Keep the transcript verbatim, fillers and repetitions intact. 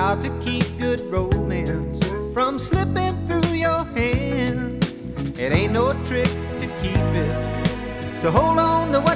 how to keep good romance from slipping through your hands. It ain't no trick to keep it, to hold on to what